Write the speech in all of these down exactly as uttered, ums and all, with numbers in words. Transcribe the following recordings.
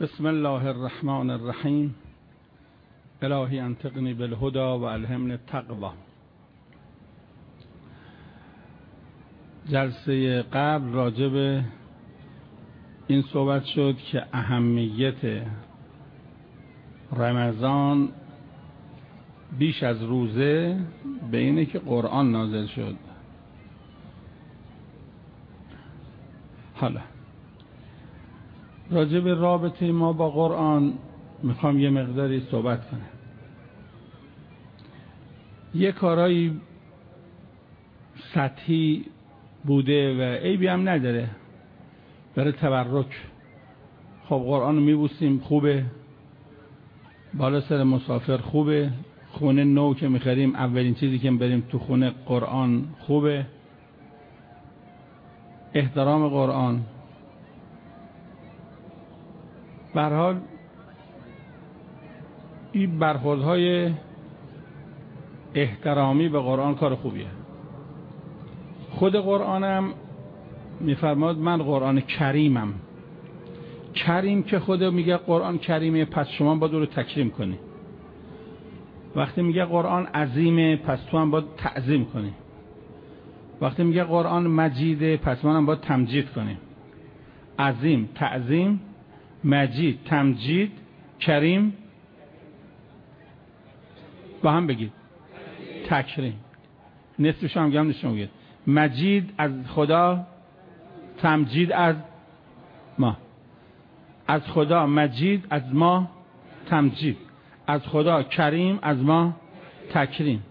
بسم الله الرحمن الرحیم. الهی انطقنی بالهدى و الهمنی التقوی. جلسه قبل راجع به این صحبت شد که اهمیت رمضان بیش از روزه به اینه که قرآن نازل شد. حالا راجع به رابطه ما با قرآن میخوام یه مقداری صحبت کنم. یه کارایی سطحی بوده و عیبی هم نداره، برای تبرک. خب قرآن رو میبوسیم، خوبه، بالا سر مسافر خوبه، خونه نو که میخریم اولین چیزی که بریم تو خونه قرآن خوبه، احترام قرآن. به هر حال این برخوردهای احترامی به قرآن کار خوبیه. خود قرآنم میفرماد من قرآن کریمم. کریم که خود میگه قرآن کریمه، پس شما باید رو تکریم کنی. وقتی میگه قرآن عظیمه، پس تو هم باید تعظیم کنی. وقتی میگه قرآن مجیده، پس من هم باید تمجید کنی. عظیم، تعظیم، مجید، تمجید، کریم. با هم بگید تکریم. نصفش هم گم نشون بگید. مجید از خدا، تمجید از ما. از خدا مجید، از ما تمجید. از خدا کریم، از ما تکریم.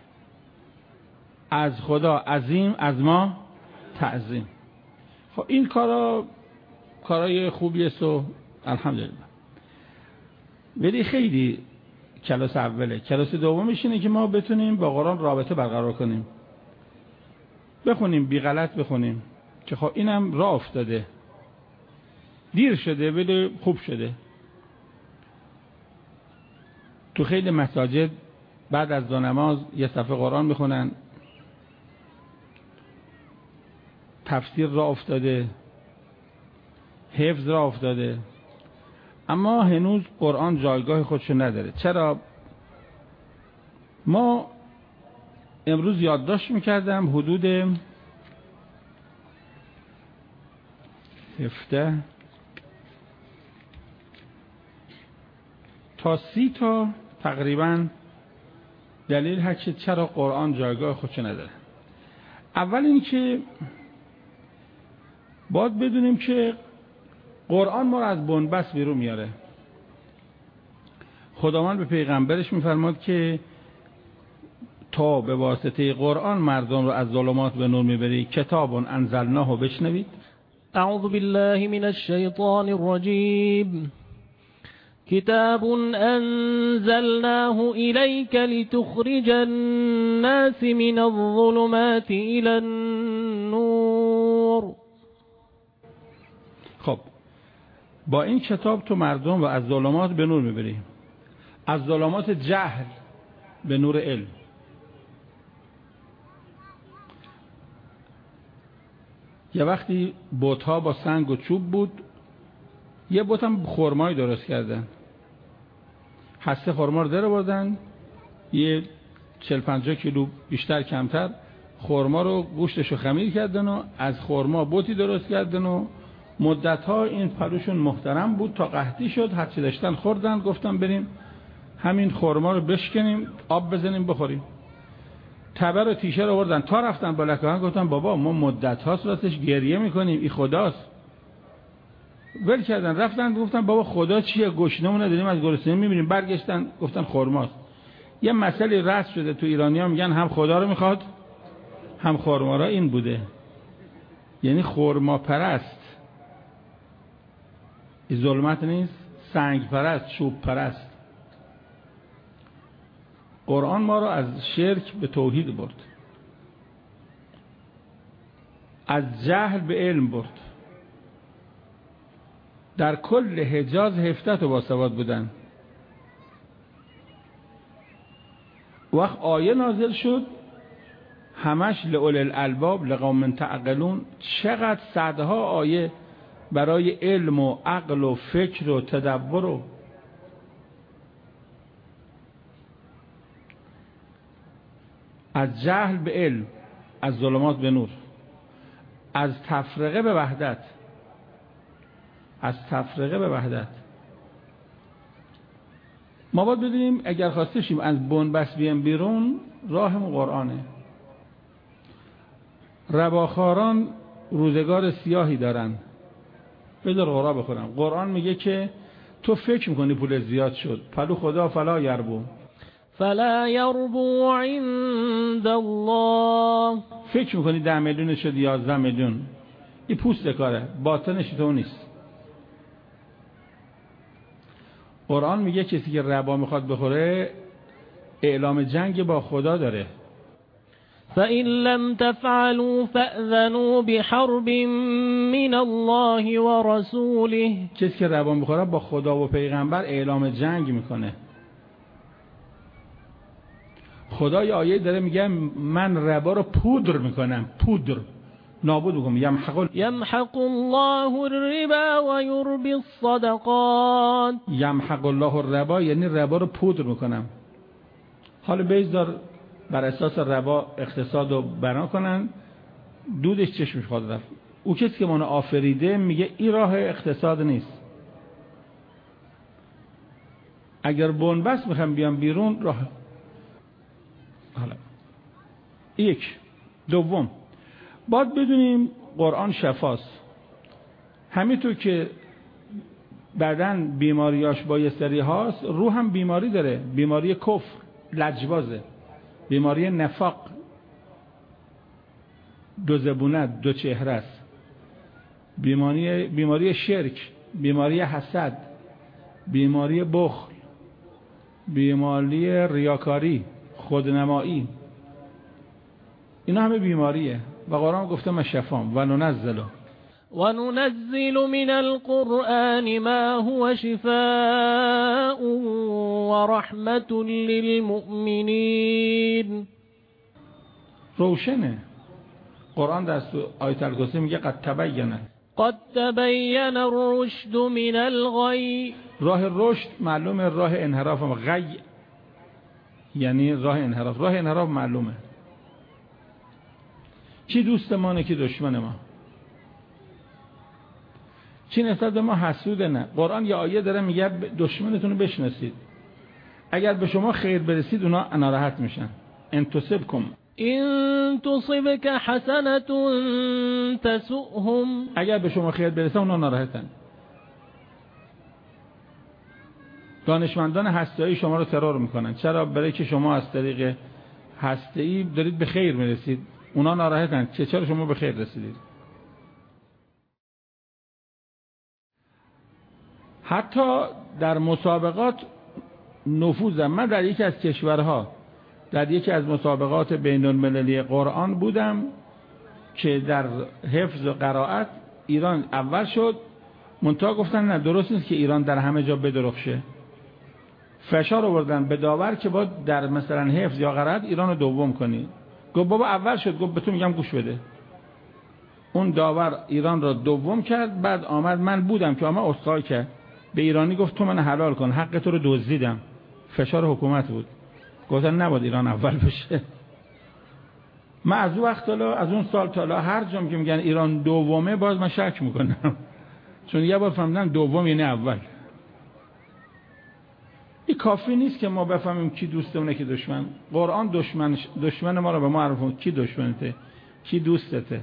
از خدا عظیم، از ما تعظیم. خب این کارا کارای خوبی است و الحمدلله. ولی خیلی کلاس اوله. کلاس دومش اینه که ما بتونیم با قرآن رابطه برقرار کنیم، بخونیم، بی غلط بخونیم، که خب اینم راه افتاده، دیر شده ولی خوب شده. تو خیلی مساجد بعد از دو نماز یه صفحه قرآن میخونن، تفسیر راه افتاده، حفظ راه افتاده، اما هنوز قرآن جایگاه خودشو نداره. چرا؟ ما امروز یادداشت میکردم حدود هفده تا سی تا تقریبا دلیل هست که چرا قرآن جایگاه خودشو نداره. اول این که باید بدونیم که قرآن ما رو از بنبست بیرون میاره. خداوند به پیغمبرش میفرماد که تا به واسطه قرآن مردم رو از ظلمات به نور میبری. کتاب انزلناه. بشنوید. اعوذ بالله من الشیطان الرجیم. کتاب انزلناه الیک لتخرج الناس من الظلمات الی النور. خب با این کتاب تو مردم رو از ظلمات به نور میبری، از ظلمات جهل به نور علم. یه وقتی بت‌ها با سنگ و چوب بود، یه بت هم خرمایی درست کردن، هسته خرما رو در آوردن، یه چهل پنجاه کیلو بیشتر کمتر خرما رو گوشتشو خمیر کردن و از خرما بتی درست کردن و مدت‌ها این پروشون محترم بود تا قحطی شد، هرچی داشتن خوردن، گفتن بریم همین خرما رو بشکنیم، آب بزنیم بخوریم. تبر و تیشه رو آوردن، تا رفتن بالا کاهن گفتن بابا ما مدت‌هاست راستش گریه میکنیم، این خداست. ول کردن، رفتن گفتن بابا خدا چیه، گشنمون نداریم، از گرسنگی میمیریم. برگشتن گفتن خرماست. یه مسئله رسم شده تو ایرانی‌ها، میگن هم خدا رو میخواد هم خرما را. این بوده، یعنی خرما پرست. این ظلمت نیست، سنگ پرست، چوب پرست. قرآن ما رو از شرک به توحید برد، از جهل به علم برد. در کل حجاز هفده تا باسواد بودن. وقت آیه نازل شد همش لأولی الالباب لقوم تعقلون. چقدر صدها آیه برای علم و عقل و فکر و تدبر و از جهل به علم، از ظلمات به نور، از تفرقه به وحدت، از تفرقه به وحدت. ما باید بدونیم اگر خواستشیم از بنبست بیایم بیرون، راهمون قرآنه. رباخواران روزگار سیاهی دارن، بذار قرآن بخورم. قرآن میگه که تو فکر میکنی پول زیاد شد، پلو خدا فلا یربو، فلا یربو عند الله. فکر میکنی ده میلیون شد، یازده میلیون، این پوست کاره، باطنش تو نیست. قرآن میگه کسی که ربا میخواد بخوره اعلام جنگ با خدا داره. فَإِن لَّمْ تَفْعَلُوا فَأْذَنُوا بِحَرْبٍ مِّنَ اللَّهِ وَرَسُولِهِ. کسی که ربا میخوره با خدا و پیغمبر اعلام جنگ میکنه. خدا یه آیه داره میگه من ربا رو پودر میکنم، پودر نابود میکنم. یمحق یمحق الله الربا و یربی الصدقات. یمحق الله الربا یعنی ربا رو پودر میکنم. حالا بیزدار بر اساس ربا اقتصاد رو بنا کنن، دودش چشمش خواهد رفت. او کسی که منو آفریده میگه این راه اقتصاد نیست. اگر بنبست میخوام بیام بیرون راه. حالا یک دوم باید بدونیم قرآن شفاست. همینطور که بدن بیماریاش با یه سری هاست، روح هم بیماری داره. بیماری کفر، لجبازه، بیماری نفاق، دو زبونت، دو چهره است، بیماری بیماری شرک، بیماری حسد، بیماری بخل، بیماری ریاکاری، خودنمایی، اینا همه بیماریه و قرآن گفته من شفام. و ننزل و ننزل من القرآن ما هو شفاء و رحمت للمؤمنین. روشنه. قرآن در آیت الکرسی میگه قد تبین قد تبین الرشد من الغی. راه رشد معلومه، راه انحراف غی یعنی راه انحراف. راه انحراف معلومه. کی دوست ما نه کی دشمن ما، کی نسبت به ما حسوده نه. قرآن یه آیه داره میگه دشمنتون رو بشناسید، اگر به شما خیر برسید اونا ناراحت میشن. ان تصبکم ان تصبک حسنة تسؤهم. اگر به شما خیر برسه اونا ناراحتن. دانشمندان هسته‌ای شما رو ترور میکنن. چرا؟ برای که شما از طریق هسته‌ای دارید به خیر میرسید، اونا ناراحتن. چه چرا شما به خیر رسیدید؟ حتی در مسابقات نفوذ. من در یکی از کشورها در یکی از مسابقات بین المللی قرآن بودم که در حفظ و قرائت ایران اول شد. منتها گفتن نه درست نیست که ایران در همه جا بدرخشه. فشار آوردن به داور که با در مثلا حفظ یا قرائت ایران رو دوم کنی. گفت بابا اول شد. گفت به تو میگم گوش بده. اون داور ایران را دوم کرد. بعد آمد، من بودم که آمد اسخای کرد به ایرانی، گفت تو من حلال کن، حق تو رو دزدیدم. فشار حکومت بود. گفتن نباید ایران اول بشه. من از اون وقت تا از اون سال تا هر جام که میگن ایران دومه باز من شک میکنم، چون یه بار فهمیدم دوم یعنی اول. این کافی نیست که ما بفهمیم کی دوستمونه کی دشمن. قرآن دشمن دشمن ما رو به ما عرفون. کی دشمنته کی دوستته.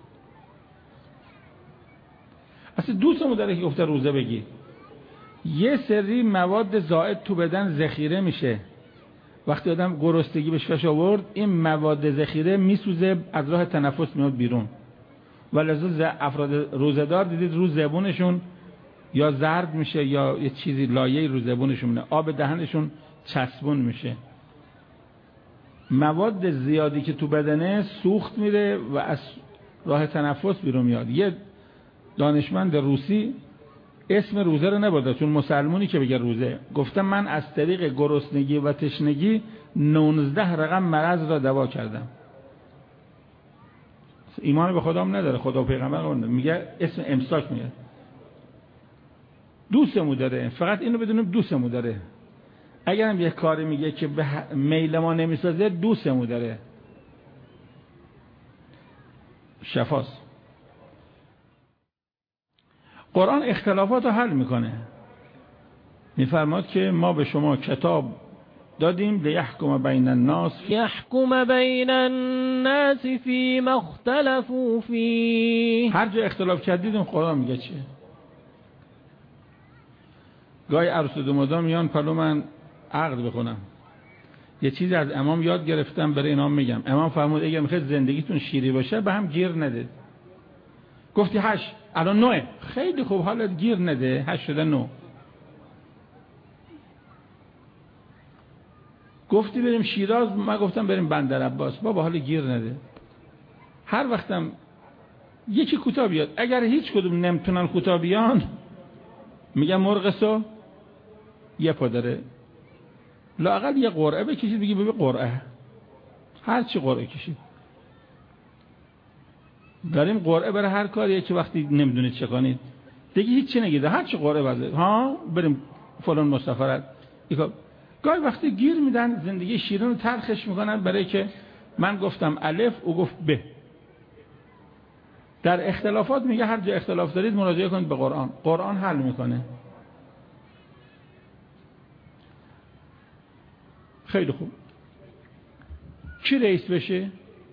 اصلا دوستمون داره که گفته روزه بگی. یه سری مواد زائد تو بدن ذخیره میشه. وقتی آدم گرسنگی بهش فش آورد، این مواد ذخیره میسوزه، از راه تنفس میاد بیرون. ولذا افراد روزه‌دار دیدید رو زبونشون یا زرد میشه یا یه چیزی لایه‌ای رو زبونشون میاد، آب دهنشون چسبون میشه. مواد زیادی که تو بدنه سوخت میره و از راه تنفس بیرون میاد. یه دانشمند روسی اسم روزه رو نبرده، چون مسلمونی که بگه روزه، گفتم من از طریق گرسنگی و تشنگی نوزده رقم مرض را دوا کردم. ایمان به خدا هم نداره، خدا و پیغمبر هم میگه اسم امساک میگه. دوستمون داره، فقط اینو بدونیم دوستمون داره. اگرم یه کاری میگه که به میل ما نمیسازه، دوستمون داره. شفاست. قرآن اختلافات رو حل میکنه. میفرماد که ما به شما کتاب دادیم لیحکم بین الناس یحکم بین الناس فیما اختلفوا فیه. هر جا اختلاف کردید اون قرآن میگه چیه. گاهی عروس دو مدام میان پلو من عقد بخونم، یه چیزی از امام یاد گرفتم برای اینا میگم. امام فرمود اگه میخواید زندگیتون شیری باشه به هم گیر ندید. گفتی هشت، الان نوه، خیلی خوب، حالت گیر نده، هشت شده نو. گفتی بریم شیراز، من گفتم بریم بندر عباس، بابا حال گیر نده. هر وقتم یکی کوتاه بیاد، اگر هیچ کدوم نمیتونن کوتاه بیان، میگم مرغسو یه پا داره، لااقل یه قرعه بکشید، بگی ببین قرعه، هر چی قرعه کشید. داریم قرعه برای هر کاریه که وقتی نمیدونید چه کنید دیگه هیچ چی نگید، هر چی قرعه بده، ها بریم فلان مسافرت. گاهی وقتی گیر میدن، زندگی شیرین رو تلخش میکنن برای که من گفتم الف او گفت ب. در اختلافات میگه هر جا اختلاف دارید مراجعه کنید به قرآن، قرآن حل میکنه. خیلی خوب. کی رئیس بشه؟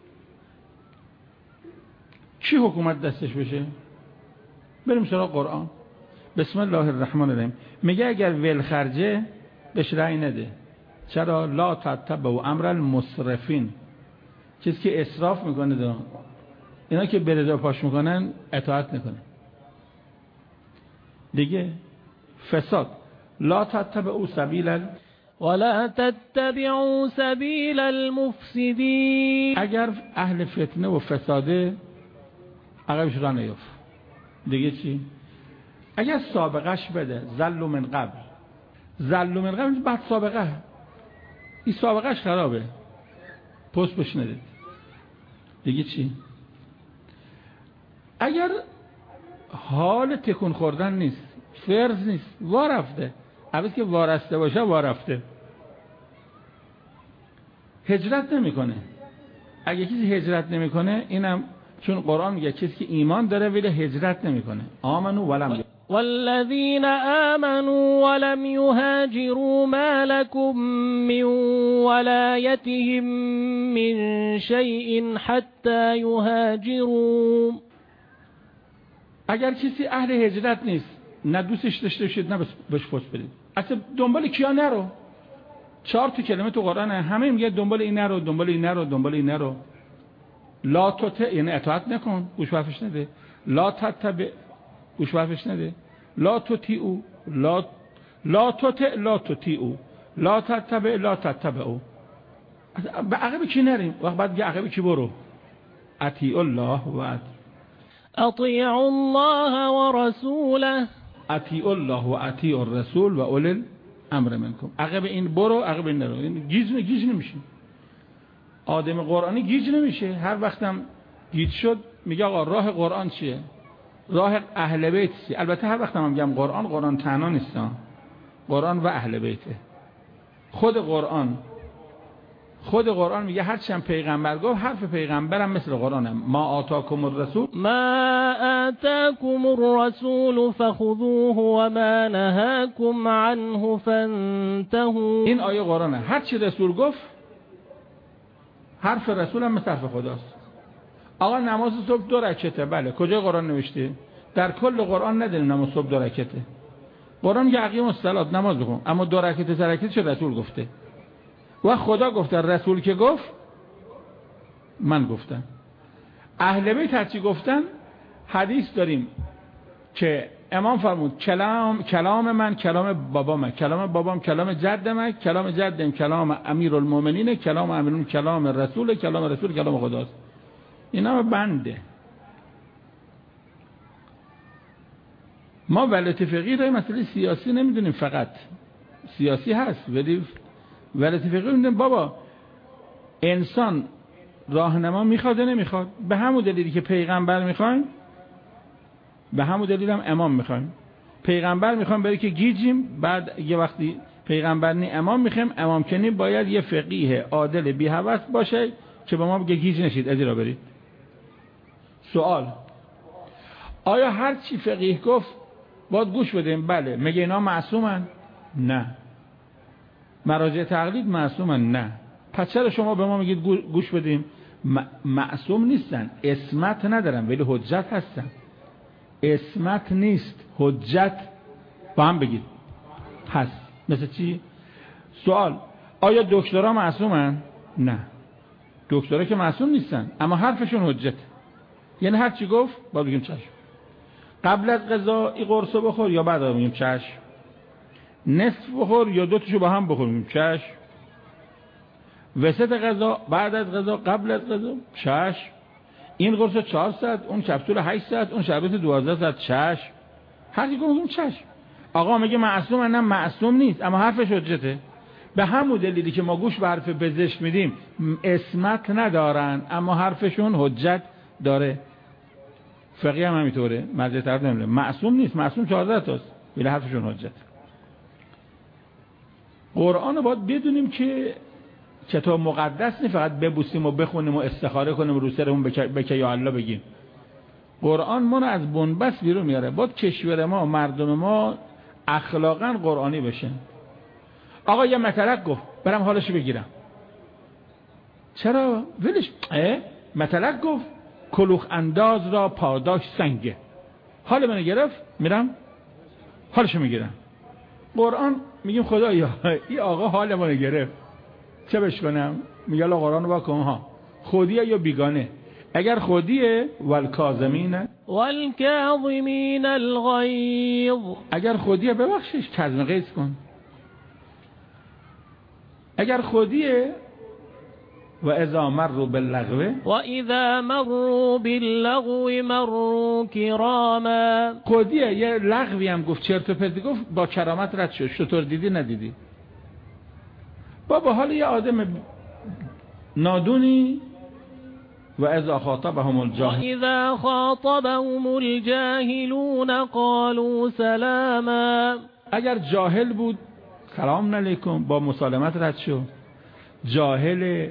کی حکومت دستش بشه؟ بریم سراغ قرآن. بسم الله الرحمن الرحیم. میگه اگر ول خرجه بهش رأی نده. چرا؟ لا تتبعوا امر المسرفین. چیزی که اسراف میکنه دو. اینا که بردا پاش میکنن اطاعت نکنه. دیگه فساد. لا تتبعوا سبیل ولا تتبعوا سبیل المفسدین. اگر اهل فتنه و فساده عقبش را نیفت. دیگه چی؟ اگر سابقش بده، ذل من قبل، ذل من قبل بعد سابقه، این سابقهش خرابه، پست بش ندید. دیگه چی؟ اگر حال تکون خوردن نیست، فرض نیست، وارفته، البته که وارسته باشه وارفته، هجرت نمیکنه. اگه کسی هجرت نمیکنه، اینم چون قرآن میگه کسی که ایمان داره ولی هجرت نمیکنه. آمنو ولم والذین آمنوا ولم یهاجروا ما لكم من ولایتهم من شیء حتی یهاجروا. اگر کسی اهل هجرت نیست، نه دوستش داشته باشید نه بهش پست بدید. اصلا دنبال کیا نرو. چهار تا کلمه تو قرآنه، همه میگه دنبال این نرو، دنبال این نرو، دنبال این نرو. لا تطع، یعنی اطاعت نکن، گوش حرفش نده. لا تتبع، گوش حرفش نده. لا تطیعوا، لا لا تطع، لا تطیعوا، لا تتبع، لا تتبعوا. به عقب کی نریم؟ وقت بعد به عقب کی برو؟ اطیع الله و اطیع الله و رسوله. اطیع الله و اطیع الرسول و اول الامر منکم. عقب این برو، عقب این نرو. یعنی گیج گیج نمیشه. آدم قرآنی گیج نمیشه. هر وقتم گیج شد میگه آقا راه قرآن چیه؟ راه اهل بیت چیه؟ البته هر وقتم هم میگم قرآن، قرآن تنها نیست، قرآن و اهل بیته. خود قرآن خود قرآن میگه هر چند پیغمبر گفت، حرف پیغمبرم مثل قرآنه. ما آتاکم الرسول ما آتاکم الرسول فخذوه و ما نهاکم عنه فانتهوا. این آیه قرآنه. هر چی رسول گفت، حرف رسول هم مثل حرف خداست. آقا نماز صبح دو رکعته، بله کجا قرآن نوشته؟ در کل قرآن نداریم نماز صبح دو رکعته. قرآن میگه اقیم الصلاة، نماز بخون، اما دو رکعته سه رکعته چه رسول گفته؟ و خدا گفته، رسول که گفت من گفتم. اهل بیت هرچی گفتن. حدیث داریم که امام فرمود کلام کلام من کلام بابامه، کلام بابام کلام جدمه، کلام جدم کلام امیرالمومنینه، کلام امیرالمومنین کلام رسول، کلام رسول کلام خداست. اینا بنده. ما ولایت فقیه رو مسئله سیاسی نمیدونیم، فقط سیاسی هست، ولی ولایت فقیه میدونیم بابا انسان راهنما میخواد نمیخواد. به همون دلیلی که پیغمبر میخوایم، به همون دلیل هم امام میخوایم. پیغمبر میخوام بره که گیجیم، بعد یه وقتی پیغمبر نی امام میخوام، امام کنی باید یه فقیه عادل بی هوس باشه که به ما بگه گیج نشید ادی را برید. سوال: آیا هر چی فقیه گفت باید گوش بدیم؟ بله. مگه اینا معصومن؟ نه. مراجع تقلید معصومن؟ نه. پس چرا شما به ما میگید گوش بدیم؟ معصوم نیستن، اسمت ندارن ولی حجت هستن. اسمت نیست، حجت با هم بگید هست. مثل چی؟ سوال: آیا دکترها معصومن؟ نه. دکترها که معصوم نیستن اما حرفشون حجت، یعنی هر چی گفت باید بگیم چشم. قبل از غذا این قرصو بخور یا بعد بگیم چشم. نصف بخور یا دو تاشو با هم بخور بگیم چشم. وسط غذا، بعد از غذا، قبل از غذا چشم. این قرص چهار ساعت، اون کپسول هشت ساعت، اون شربت دوازده ساعت چشم. هر چی گفتم چشم. آقا میگه معصوم؟ نه معصوم نیست اما حرفش حجته. به همون دلیلی که ما گوش به حرف پزشک میدیم، اسمت ندارن اما حرفشون حجت داره. فقیه هم همینطوره، مرجع طرف نمیده معصوم نیست، معصوم چهارده تاست ولی حرفشون حجت. قرآن رو باید بدونیم که کتاب مقدس نیست فقط ببوسیم و بخونیم و استخاره کنیم و رو سرمون بکه یا الله بگیم. قرآن ما رو از بنبست بیرون میاره. باید کشور ما، مردم ما اخلاقا قرآنی بشن. آقا یه مطلق گفت برم حالشو بگیرم. چرا؟ ولش. مطلق گفت کلوخ انداز را پاداش سنگه. حال منو گرفت میرم حالشو میگیرم. قرآن میگیم خدایا این آقا حال منو گرفت چه بش کنم؟ میگه الله قرآن رو بکن ها خودیه یا بیگانه. اگر خودیه والکاظمین والکاظمین الغیظ، اگر خودیه ببخشش کظم غیظ کن. اگر خودیه و اذا مروا باللغو و اذا مروا باللغو مروا کراما. خودیه یه لغوی هم گفت، چرت و پرتی گفت، با کرامت رد شد. چطور دیدی ندیدی؟ بابا حال یه آدم نادونی و اذا خاطبهم الجاهل و اذا خاطبهم الجاهلون قالوا سلاما. اگر جاهل بود سلام علیکم، با مسالمت رد شو. جاهل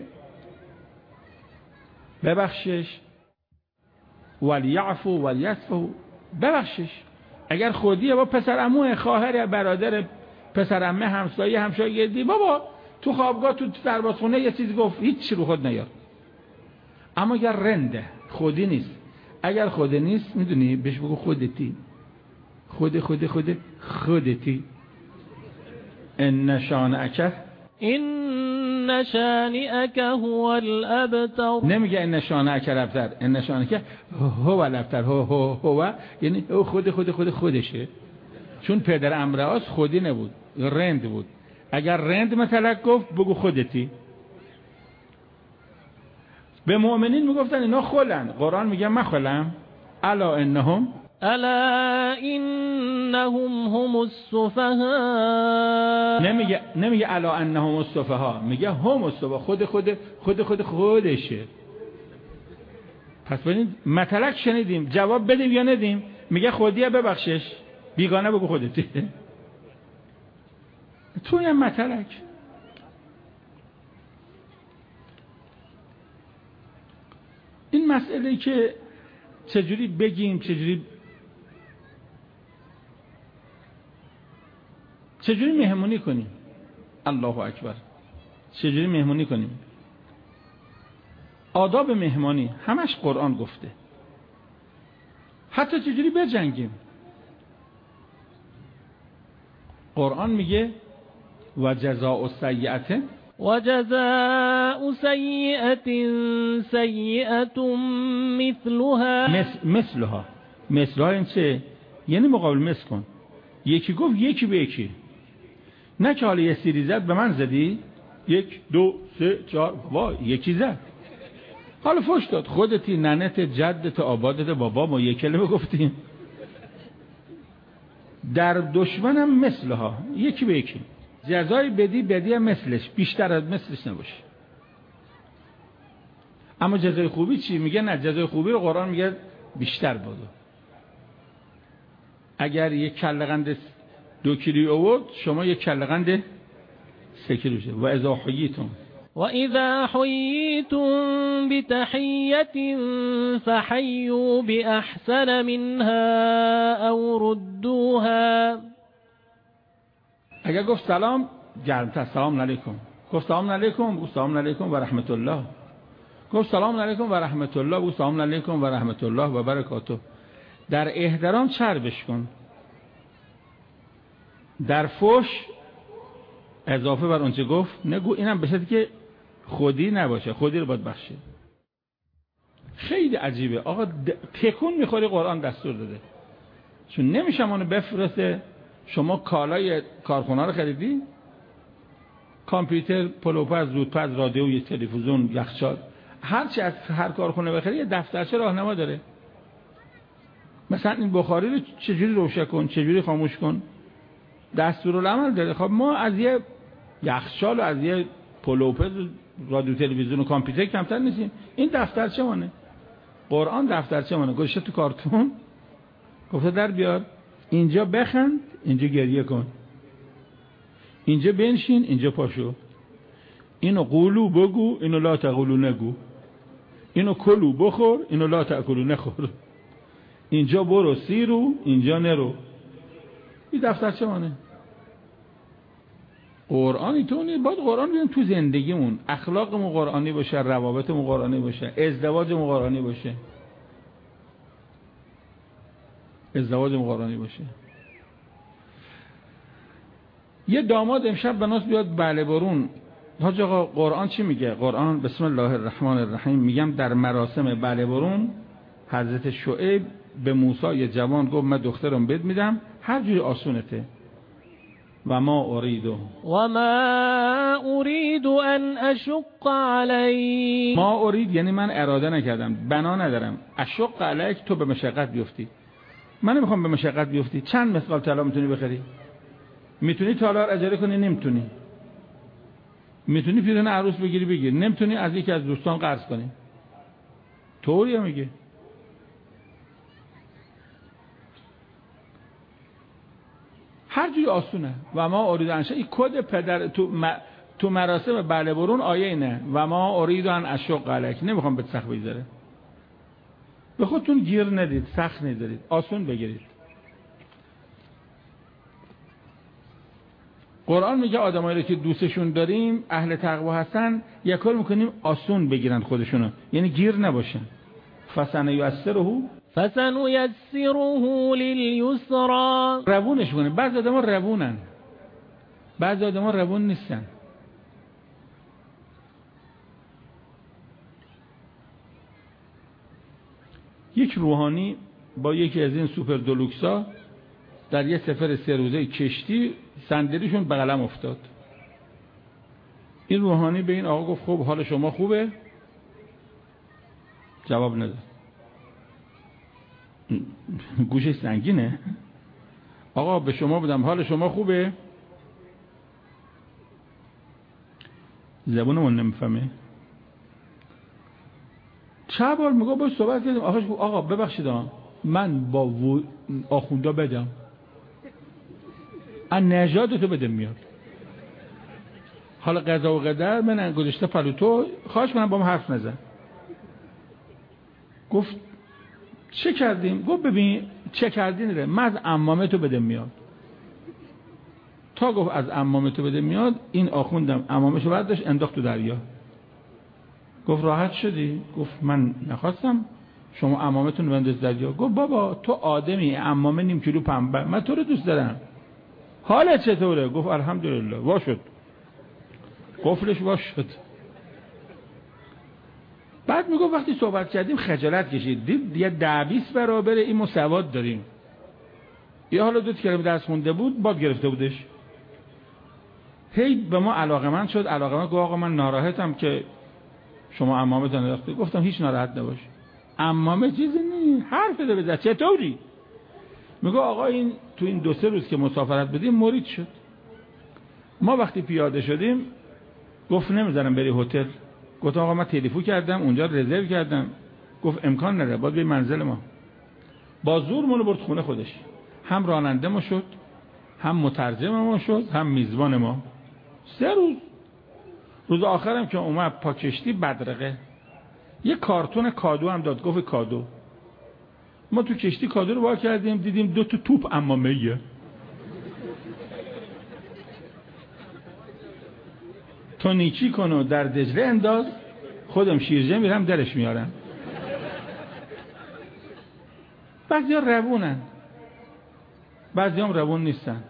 ببخشش، ولیعفو ولیصفحوا ببخشش. اگر خودیه با پسر عمو، خواهر، برادر، پسر عمه، همسایه، همشاگردی، بابا تو خوابگاه، تو سربازخونه یه چیز گفت هیچ رو خود نیار. اما اگر رنده خودی نیست، اگر خودی نیست میدونی بهش بگو خودتی. خود خود خود خودتی. ان شانئک ان شانئک هو الابتر. نمیگه ان شانئک الابتر، ان شانئک هو الابتر. هو هو هو یعنی او خود خود خود خودشه. چون پدر امرأس خودی نبود، رند بود. اگر رند مطلق گفت بگو خودتی. به مؤمنین میگفتن اینا خلن. قرآن میگه من خلم. الا انهم الا انهم هم السفهاء. نمیگه نمیگه الا انهم السفهاء، میگه هم السفهاء. خود خود خود خود خودشه. پس ببینید مطلق شنیدیم، جواب بدیم یا ندیم؟ میگه خودیه ببخشش، بیگانه بگو خودتی. تو یه مطلق. این مسئله که چجوری بگیم، چجوری چجوری مهمونی کنیم، الله اکبر، چجوری مهمونی کنیم. آداب مهمانی همش قرآن گفته. حتی چجوری بجنگیم. قرآن میگه و جزاء سیئة و جزاء سیئة سیئة مثلها. مثل مثلها مثلها این چه؟ یعنی مقابل مثل کن. یکی گفت یکی به یکی، نه که حالا یه سیری زد به من زدی، یک دو سه چهار، وای یکی زد، حالا فوش داد، خودتی، ننت، جدت، آبادت، بابا ما یک کلمه گفتیم. در دشمنم مثلها، یکی به یکی. جزای بدی بدی مثلش، بیشتر از مثلش نباشه. اما جزای خوبی چی؟ میگه نه، جزای خوبی رو قرآن میگه بیشتر بده. اگر یک کله‌قند دو کیلو آورد شما یک کله‌قند سه کیلو شه. و اذا حییتم و اذا حییتم بتحیة فحیوا باحسن منها او ردوها. اگر گفت سلام گرمتر سلام علیکم، گفت سلام علیکم گفت سلام علیکم و رحمت الله، گفت سلام علیکم و رحمت الله گفت سلام علیکم و رحمت الله و برکاته. در احترام چربش کن، در فحش اضافه بر اونچه گفت نگو. اینم به شرطی که خودی نباشه، خودی رو باید بخشید. خیلی عجیبه آقا، تکون میخوری قرآن دستور داده، چون نمیشه اونو بفرسته. شما کالای کارخونه رو خریدی، کامپیوتر، پلوپز، زودپز، رادیو، یه تلویزیون، یخچال، هر چی از هر کارخونه بخری یه دفترچه راهنما داره. مثلا این بخاری رو چجوری روشن کن، چجوری خاموش کن، دستورالعمل داره. خب ما از یه یخچال و از یه پلوپز، رادیو، تلویزیون و کامپیوتر کمتر نیستیم. این دفترچه مونه، قرآن دفترچه مونه. گذاشته تو کارتون، گفته در بیار، اینجا بخند، اینجا گریه کن، اینجا بنشین، اینجا پاشو، اینو قولو بگو، اینو لا تقولو نگو، اینو کلو بخور، اینو لا تاکلو نخور، اینجا برو سیرو، اینجا نرو. این دفترچه مانه. قرآنی تو نیست، باید قرآن بیان تو زندگیمون، اخلاقمون قرآنی باشه، روابطمون قرآنی باشه، ازدواجمون قرآنی باشه، ازدواجمون قرآنی باشه. یه داماد امشب بناس بیاد بله برون، حاج آقا قرآن چی میگه؟ قرآن بسم الله الرحمن الرحیم میگم در مراسم بله برون حضرت شعیب به موسی یه جوان گفت من دخترم بد میدم، هر جوری آسونته. و ما اریدو و ما اريد ان اشق علی، ما ارید یعنی من اراده نکردم، بنا ندارم. اشق علیک تو به مشقت بیفتی، من نمیخوام به مشقت بیفتی. چند مثقال طلا میتونی بخری؟ میتونی تالار اجاره کنی؟ نمیتونی. میتونی پیرهن عروس بگیری بگیر، نمیتونی از یکی از دوستان قرض کنی. طوریه میگه. هر جوری آسونه. و ما ارید ان این کد پدر تو م... تو مراسم بله برون آیه اینه، و ما ارید ان اشق علیک، نمیخوام بهت سخت بگذره. به خودتون گیر ندید، سخت ندارید، آسون بگیرید. قرآن میگه آدمایی که دوستشون داریم اهل تقوا هستن، یک کار میکنیم آسون بگیرن خودشونو، یعنی گیر نباشن. فسنیسره فسنیسره للیسرا، روونش کنیم. بعضی آدما روونن، بعضی آدما روون نیستن. یک روحانی با یکی از این سوپر دلوکسا در یه سفر سه روزه کشتی صندلیشون به قلم افتاد. این روحانی به این آقا گفت خب حال شما خوبه؟ جواب نداد. گوشش سنگینه. آقا به شما بدم حال شما خوبه؟ زبونمون نمیفهمه. چه بار میگه باید صحبت کردیم. آقا آقا ببخشید من با آخوندا بدم، ان نژادتو بده میاد. حالا قضا و قدر من گذاشته پلوتو، خواهش کنم با من حرف نزن. گفت چه کردیم؟ گفت ببین چه کردی نره، من از عمامتو بده میاد. تا گفت از عمامتو بده میاد، این آخوندم عمامشو برداشت انداخت تو دریا. گفت راحت شدی؟ گفت من نخواستم شما عمامتون بنداز دریا. گفت بابا تو آدمی، عمامه نیم کیلو پنبه، من تو رو دوست دارم، حالت چطوره؟ گفت الحمدلله. وا شد، قفلش وا شد. بعد میگفت وقتی صحبت کردیم خجالت کشید، دید یه ده بیست برابر این مساوات داریم. یه حالا دو تا کلمه درس خونده بود، باد گرفته بودش، هی به ما علاقمند شد. علاقمند گفت آقا من ناراحتم که شما عمامتون انداخته. گفتم هیچ ناراحت نباش، عمامه چیزی نیست، حرف بده بزن. چطوری؟ میگه آقا این تو این دو سه روز که مسافرت بدیم مرید شد. ما وقتی پیاده شدیم گفت نمیذارم بری هتل. گفتم آقا من تلفن کردم اونجا رزرو کردم. گفت امکان نداره، باید بری منزل ما. با زور منو برد خونه خودش. هم راننده ما شد، هم مترجم ما شد، هم میزبان ما. سه روز. روز آخرم که اومد پا کشتی بدرقه، یه کارتون کادو هم داد، گفت کادو. ما تو کشتی کادو رو وا کردیم، دیدیم دو تا توپ عمامه‌ایه. تو نیکی کن و در دجله انداز، خودم شیرجه میرم درش میارم. بعضی ها روونن، بعضی هم روون نیستن.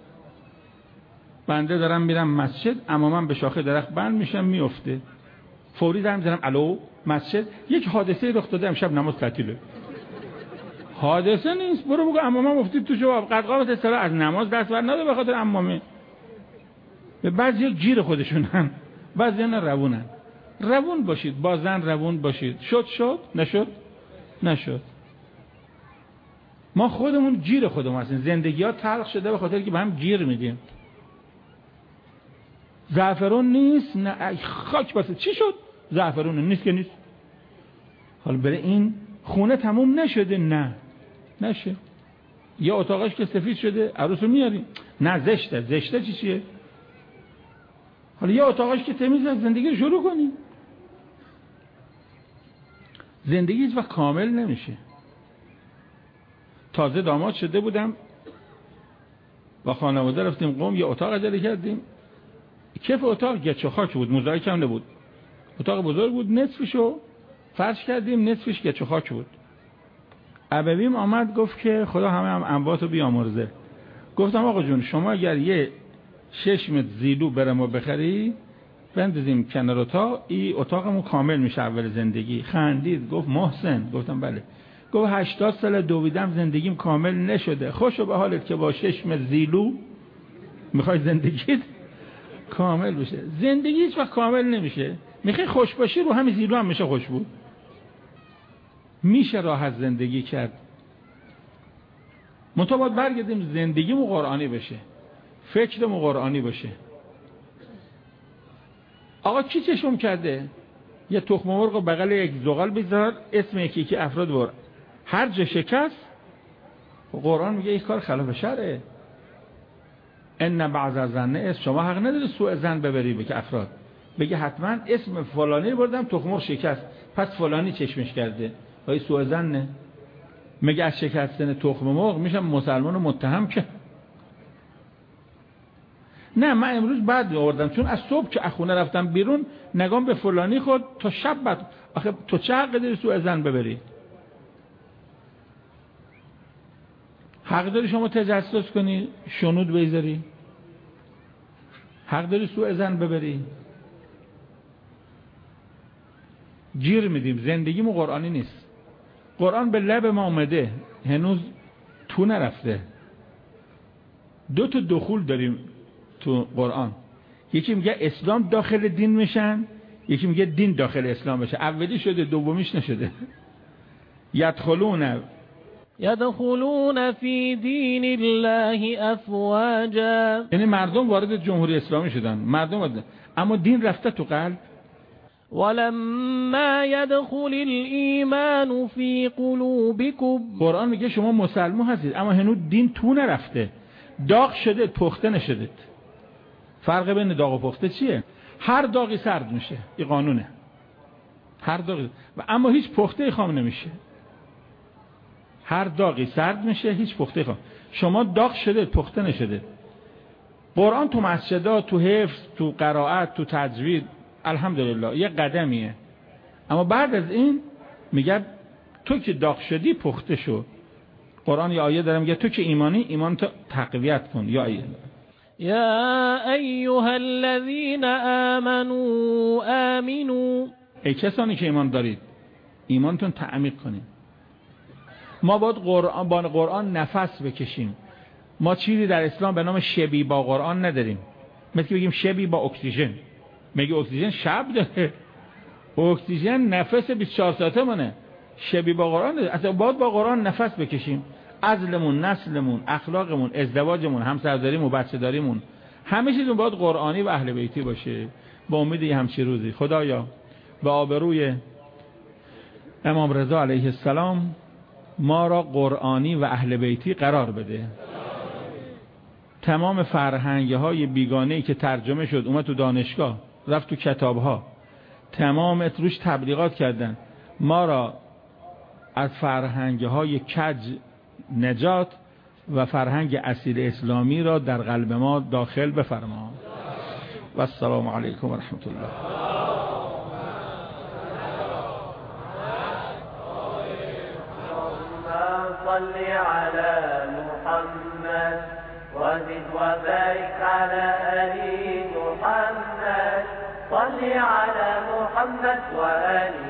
بنده دارم میرم مسجد، اما من به شاخه درخت بند میشم، میفته. فوری دارم میزنم الو مسجد، یک حادثه رخ داده، امشب نماز تعطیله. حادثه نیست، برو بگو عمامه مفتید تو جواب قدقامت اصطلاح از نماز دست بر نده به خاطر عمامه. به بعضی گیر خودشونن، بعضی نه روونن. روون باشید، با زن روون باشید. شد شد، نشد نشد. ما خودمون گیر خودمون هستیم. زندگی ها تلخ شده به خاطر که به هم گیر میدیم. زعفرون نیست، نه خاک باسه. چی شد؟ زعفرون نیست که نیست. حالا بره این خونه تموم نشده، نه نشه. یا اتاقش که سفید شده، عروس رو میاریم، نه زشته. زشته چی چیه؟ حالا یا اتاقش که تمیزه، زندگی رو شروع کنیم. زندگی هیچ وقت کامل نمیشه. تازه داماد شده بودم، با خانواده رفتیم قم، یه اتاق اجاره کردیم. کف اتاق گچ و خاک بود، موزاییک هم نبود. اتاق بزرگ بود، نصفشو فرش کردیم، نصفش گچ و خاک بود. ابویم آمد گفت که خدا همه هم انباتو بیامرزه. گفتم آقا جون شما اگر یه شش متر زیلو برم و بخری بندازیم کنار اتاق، این اتاقمون کامل میشه اول زندگی. خندید گفت محسن. گفتم بله. گفت هشتاد سال دویدم زندگیم کامل نشده. خوشو به حالت که با شش متر زیلو میخوای زندگیت کامل بشه. زندگی هیچ وقت کامل نمیشه. میخوای خوش باشی، رو همین زیلو هم میشه خوش بود. میشه راحت زندگی کرد. منتها باید برگردیم زندگیمون قرآنی بشه، فکرمون قرآنی باشه. آقا کی چشم کرده یه تخم مرغ و بغل یک زغال بذار، اسم یکی یکی افراد بر، هر جا شکست قرآن میگه این کار خلاف شرعه. ان بعض الظن اسم، شما حق نداری سوء ظن ببری به که افراد بگه حتما اسم فلانی رو بردم تخم مرغ شکست پس فلانی چشمش کرده، وای سوء ظنه. میگه از شکستن تخم مرغ میشم مسلمان رو متهم که نه. من امروز بعد آوردم چون از صبح که اخونه رفتم بیرون نگام به فلانی خود تا شب بعد. آخه تو چه حق داری سوء ظن ببری؟ حق داری شما تجسس کنی، شنود بیزاری؟ حق داری سوء ظن ببری؟ گیر میدیم. زندگیمون قرآنی نیست. قرآن به لب ما اومده، هنوز تو نرفته. دو تا دخول داریم تو قرآن. یکی میگه اسلام داخل دین میشن، یکی میگه دین داخل اسلام بشه. اولی شده، دومیش نشده. یدخلون یدخلون فی دین الله افواجا، یعنی مردم وارد جمهوری اسلامی شدن، مردم وارد، اما دین رفته تو قلب. ولما يدخل الایمان فی قلوبکم، قرآن میگه شما مسلمان هستید اما هنوز دین تو نرفته. داغ شده، پخته نشده. فرق بین داغ و پخته چیه؟ هر داغی سرد میشه، این قانونه. هر داغی و اما هیچ پخته خام نمیشه. هر داغی سرد میشه، هیچ پخته خام. شما داغ شده، پخته نشده. قرآن تو مسجدها، تو حفظ، تو قرائت، تو تجوید الحمدلله یه قدمیه. اما بعد از این میگه تو که داغ شدی پخته شو. قرآن یه آیه داره میگه تو که ایمانی، ایمان تو تقویت کن. یا آیه یا ایها الذین آمنوا آمنوا، ای کسانی که ایمان دارید ایمانتون تعمیق کنید. ما باید قرآن با قرآن نفس بکشیم. ما چیزی در اسلام به نام شبی با قرآن نداریم. مثل که بگیم شبی با اکسیژن. میگه اکسیژن شب داره، اکسیژن نفس بیست و چهار ساعته مونه. شبی با قرآن داره. اصلا باید با قرآن نفس بکشیم. عزلمون، نسلمون، اخلاقمون، ازدواجمون، همسرداریمون، بچه‌داریمون، همه چیزمون باید قرآنی و اهل بیتی باشه. با امید یه همچین روزی خدایا به آبروی امام رضا علیه السلام ما را قرآنی و اهل بیتی قرار بده. تمام فرهنگ های بیگانه‌ای که ترجمه شد اومد تو دانشگاه، رفت تو کتاب ها، تمام روش تبلیغات کردن، ما را از فرهنگ های کج نجات و فرهنگ اصیل اسلامی را در قلب ما داخل بفرما. و السلام علیکم و رحمت الله. صل على محمد وزد وبارك على آل محمد. صل على محمد وآل